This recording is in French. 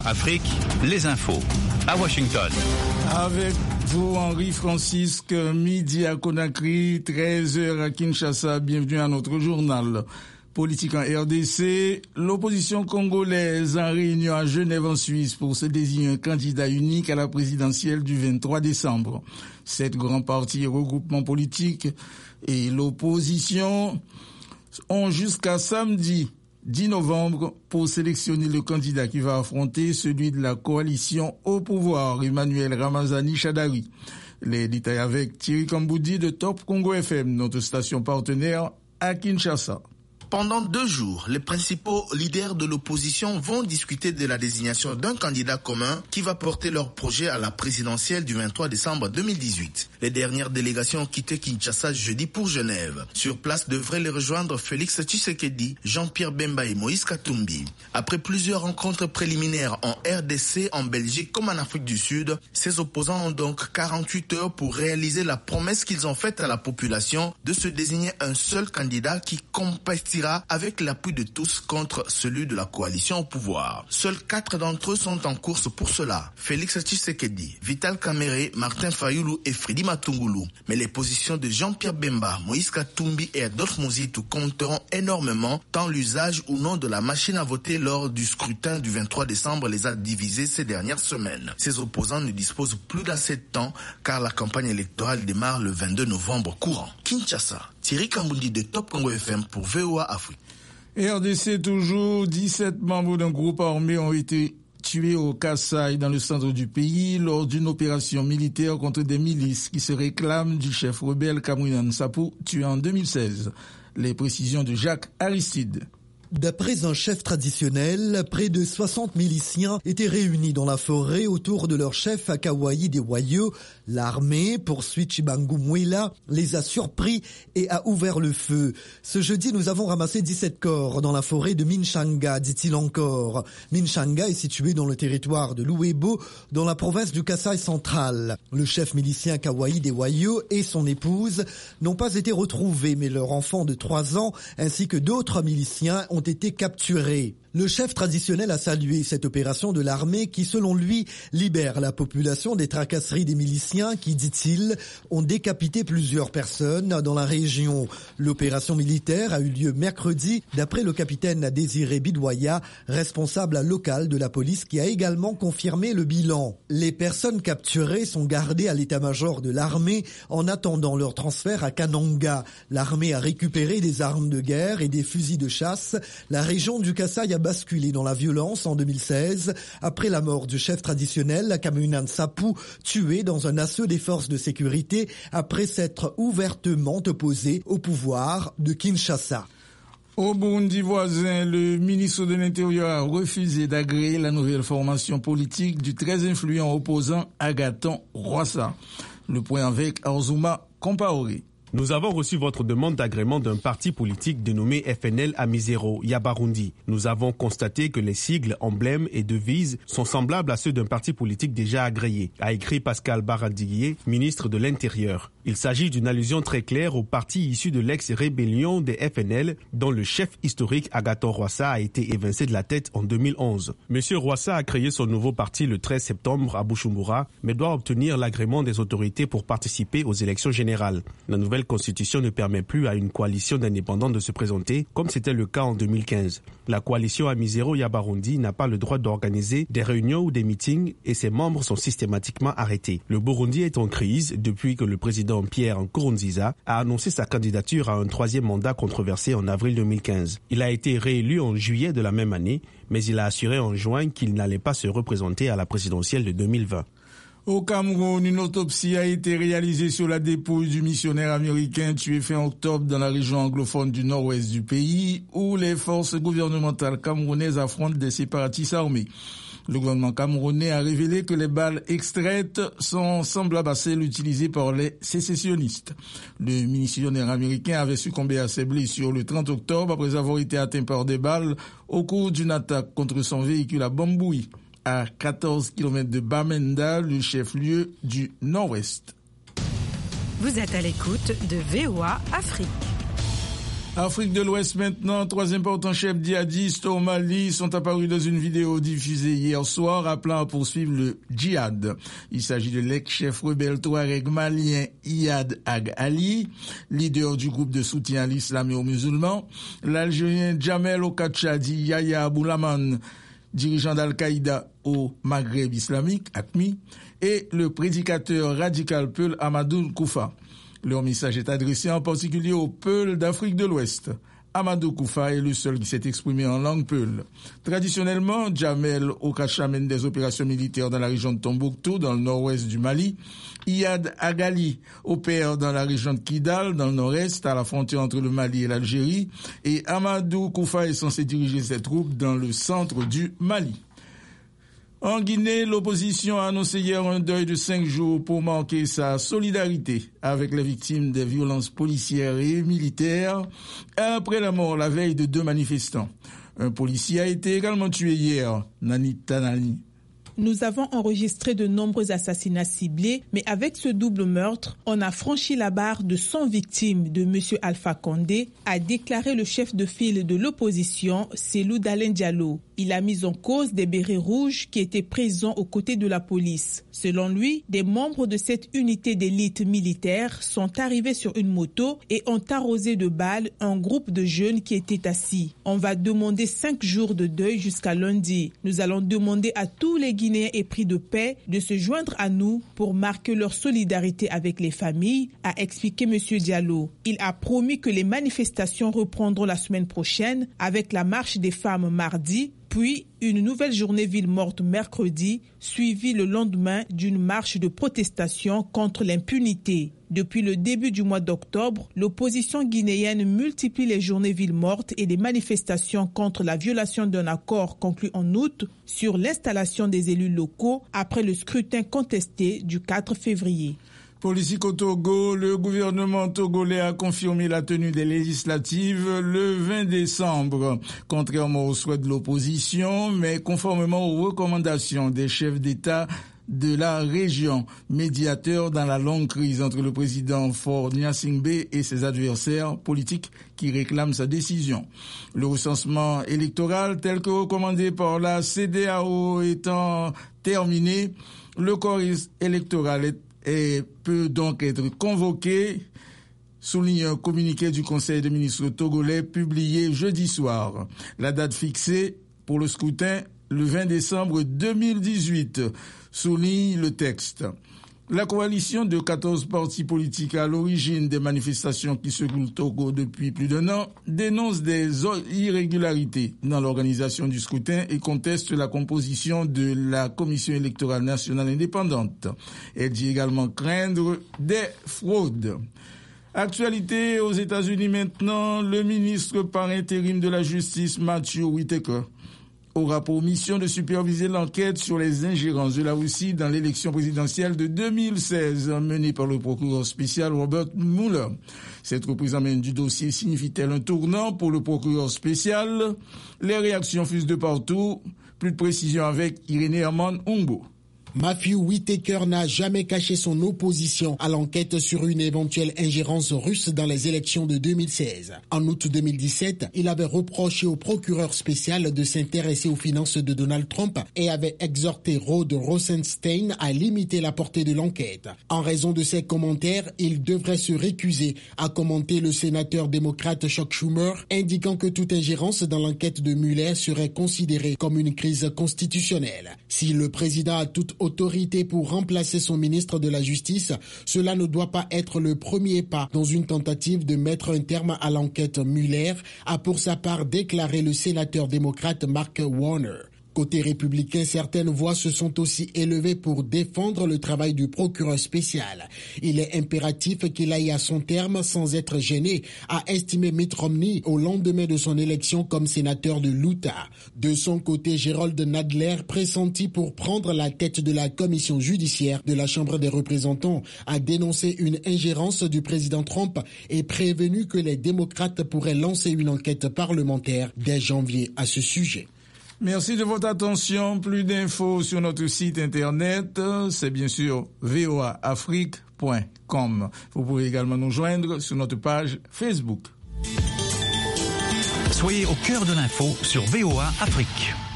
Afrique, les infos. À Washington. Avec vous, Henri-Francisque, midi à Conakry, 13h à Kinshasa. Bienvenue à notre journal. Politique en RDC, l'opposition congolaise en réunion à Genève en Suisse pour se désigner un candidat unique à la présidentielle du 23 décembre. 7 grands partis et regroupements politiques et l'opposition ont jusqu'à samedi 10 novembre pour sélectionner le candidat qui va affronter celui de la coalition au pouvoir, Emmanuel Ramazani Chadari. Les détails avec Thierry Kamboudi de Top Congo FM, notre station partenaire à Kinshasa. Pendant 2 jours, les principaux leaders de l'opposition vont discuter de la désignation d'un candidat commun qui va porter leur projet à la présidentielle du 23 décembre 2018. Les dernières délégations ont quitté Kinshasa jeudi pour Genève. Sur place devraient les rejoindre Félix Tshisekedi, Jean-Pierre Bemba et Moïse Katumbi. Après plusieurs rencontres préliminaires en RDC, en Belgique comme en Afrique du Sud, ces opposants ont donc 48 heures pour réaliser la promesse qu'ils ont faite à la population de se désigner un seul candidat qui compétira avec l'appui de tous contre celui de la coalition au pouvoir. Seuls 4 d'entre eux sont en course pour cela. Félix Tshisekedi, Vital Kamerhe, Martin Fayulu et Fredy Matungulu. Mais les positions de Jean-Pierre Bemba, Moïse Katumbi et Adolphe Muzitu compteront énormément tant l'usage ou non de la machine à voter lors du scrutin du 23 décembre les a divisés ces dernières semaines. Ces opposants ne disposent plus d'assez de temps car la campagne électorale démarre le 22 novembre courant. Kinshasa, Thierry Kamboudi de Top Congo FM pour VOA Afrique. RDC toujours, 17 membres d'un groupe armé ont été tués au Kasaï dans le centre du pays lors d'une opération militaire contre des milices qui se réclament du chef rebelle Camerounais Nsapou tué en 2016. Les précisions de Jacques Aristide. D'après un chef traditionnel, près de 60 miliciens étaient réunis dans la forêt autour de leur chef à Kawaï des Wayo. L'armée, poursuit Chibangu Mwela, les a surpris et a ouvert le feu. Ce jeudi, nous avons ramassé 17 corps dans la forêt de Minchanga, dit-il encore. Minchanga est situé dans le territoire de Louébo, dans la province du Kasaï central. Le chef milicien Kawaï des Wayo et son épouse n'ont pas été retrouvés, mais leur enfant de 3 ans ainsi que d'autres miliciens ont été capturés. Le chef traditionnel a salué cette opération de l'armée qui, selon lui, libère la population des tracasseries des miliciens qui, dit-il, ont décapité plusieurs personnes dans la région. L'opération militaire a eu lieu mercredi, d'après le capitaine Désiré Bidouaya, responsable local de la police, qui a également confirmé le bilan. Les personnes capturées sont gardées à l'état-major de l'armée en attendant leur transfert à Kananga. L'armée a récupéré des armes de guerre et des fusils de chasse. La région du Kasaï a basculé dans la violence en 2016 après la mort du chef traditionnel Camerounais Nsapou, tué dans un assaut des forces de sécurité après s'être ouvertement opposé au pouvoir de Kinshasa. Au Burundi voisin, le ministre de l'Intérieur a refusé d'agréer la nouvelle formation politique du très influent opposant Agathon Rwasa. Le point avec Arzuma Compaoré. Nous avons reçu votre demande d'agrément d'un parti politique dénommé FNL Amizero, Yabarundi. Nous avons constaté que les sigles, emblèmes et devises sont semblables à ceux d'un parti politique déjà agréé, a écrit Pascal Barandiguier, ministre de l'Intérieur. Il s'agit d'une allusion très claire au parti issu de l'ex-rébellion des FNL, dont le chef historique Agathon Rwasa a été évincé de la tête en 2011. Monsieur Rwasa a créé son nouveau parti le 13 septembre à Bujumbura, mais doit obtenir l'agrément des autorités pour participer aux élections générales. La nouvelle constitution ne permet plus à une coalition d'indépendants de se présenter, comme c'était le cas en 2015. La coalition Amizero Yabarundi n'a pas le droit d'organiser des réunions ou des meetings et ses membres sont systématiquement arrêtés. Le Burundi est en crise depuis que le président Pierre Nkurunziza a annoncé sa candidature à un 3e mandat controversé en avril 2015. Il a été réélu en juillet de la même année, mais il a assuré en juin qu'il n'allait pas se représenter à la présidentielle de 2020. Au Cameroun, une autopsie a été réalisée sur la dépouille du missionnaire américain tué fin octobre dans la région anglophone du nord-ouest du pays, où les forces gouvernementales camerounaises affrontent des séparatistes armés. Le gouvernement camerounais a révélé que les balles extraites sont semblables à celles utilisées par les sécessionnistes. Le missionnaire américain avait succombé à ses blessures le 30 octobre après avoir été atteint par des balles au cours d'une attaque contre son véhicule à Bambouï, à 14 km de Bamenda, le chef-lieu du Nord-Ouest. Vous êtes à l'écoute de VOA Afrique. Afrique de l'Ouest maintenant, 3 importants chefs djihadistes au Mali sont apparus dans une vidéo diffusée hier soir appelant à poursuivre le djihad. Il s'agit de l'ex-chef rebelle touareg malien Iyad Ag Ali, leader du groupe de soutien à l'islam et aux musulmans, l'Algérien Jamel Okatchadi Yahya Aboulaman, dirigeant d'Al-Qaïda au Maghreb islamique, AQMI, et le prédicateur radical Peul Amadou Koufa. Leur message est adressé en particulier au Peul d'Afrique de l'Ouest. Amadou Koufa est le seul qui s'est exprimé en langue Peul. Traditionnellement, Jamel Okacha mène des opérations militaires dans la région de Tombouctou, dans le nord-ouest du Mali. Iyad Agali opère dans la région de Kidal, dans le nord-est, à la frontière entre le Mali et l'Algérie. Et Amadou Koufa est censé diriger ses troupes dans le centre du Mali. En Guinée, l'opposition a annoncé hier un deuil de 5 jours pour marquer sa solidarité avec les victimes des violences policières et militaires après la mort la veille de 2 manifestants. Un policier a été également tué hier, Nani Tanani. Nous avons enregistré de nombreux assassinats ciblés, mais avec ce double meurtre, on a franchi la barre de 100 victimes de M. Alpha Condé, a déclaré le chef de file de l'opposition, Cellou Dalein Diallo. Il a mis en cause des bérets rouges qui étaient présents aux côtés de la police. Selon lui, des membres de cette unité d'élite militaire sont arrivés sur une moto et ont arrosé de balles un groupe de jeunes qui étaient assis. On va demander 5 jours de deuil jusqu'à lundi. Nous allons demander à tous les Guinéens épris de paix de se joindre à nous pour marquer leur solidarité avec les familles, a expliqué M. Diallo. Il a promis que les manifestations reprendront la semaine prochaine avec la marche des femmes mardi, puis une nouvelle journée ville morte mercredi, suivie le lendemain d'une marche de protestation contre l'impunité. Depuis le début du mois d'octobre, l'opposition guinéenne multiplie les journées ville mortes et les manifestations contre la violation d'un accord conclu en août sur l'installation des élus locaux après le scrutin contesté du 4 février. Politique au Togo, le gouvernement togolais a confirmé la tenue des législatives le 20 décembre, contrairement aux souhaits de l'opposition, mais conformément aux recommandations des chefs d'État de la région, médiateur dans la longue crise entre le président Faure Gnassingbé et ses adversaires politiques qui réclament sa décision. Le recensement électoral tel que recommandé par la CEDEAO étant terminé, le corps électoral peut donc être convoqué, souligne un communiqué du Conseil des ministres togolais publié jeudi soir. La date fixée pour le scrutin, le 20 décembre 2018, souligne le texte. La coalition de 14 partis politiques à l'origine des manifestations qui secouent le Togo depuis plus d'1 an dénonce des irrégularités dans l'organisation du scrutin et conteste la composition de la Commission électorale nationale indépendante. Elle dit également craindre des fraudes. Actualité aux États-Unis maintenant, le ministre par intérim de la Justice, Matthew Whitaker, aura pour mission de superviser l'enquête sur les ingérences de la Russie dans l'élection présidentielle de 2016 menée par le procureur spécial Robert Mueller. Cette reprise en main du dossier signifie-t-elle un tournant pour le procureur spécial? Les réactions fusent de partout. Plus de précision avec Irénée Herman Humbo. Matthew Whitaker n'a jamais caché son opposition à l'enquête sur une éventuelle ingérence russe dans les élections de 2016. En août 2017, il avait reproché au procureur spécial de s'intéresser aux finances de Donald Trump et avait exhorté Rod Rosenstein à limiter la portée de l'enquête. En raison de ses commentaires, il devrait se récuser, a commenté le sénateur démocrate Chuck Schumer, indiquant que toute ingérence dans l'enquête de Mueller serait considérée comme une crise constitutionnelle. Si le président a toute autorité pour remplacer son ministre de la Justice, cela ne doit pas être le premier pas dans une tentative de mettre un terme à l'enquête Mueller, a pour sa part déclaré le sénateur démocrate Mark Warner. Côté républicain, certaines voix se sont aussi élevées pour défendre le travail du procureur spécial. Il est impératif qu'il aille à son terme sans être gêné, a estimé Mitt Romney au lendemain de son élection comme sénateur de l'Utah. De son côté, Gerald Nadler, pressenti pour prendre la tête de la commission judiciaire de la Chambre des représentants, a dénoncé une ingérence du président Trump et prévenu que les démocrates pourraient lancer une enquête parlementaire dès janvier à ce sujet. Merci de votre attention. Plus d'infos sur notre site internet, c'est bien sûr voaafrique.com. Vous pouvez également nous joindre sur notre page Facebook. Soyez au cœur de l'info sur VOA Afrique.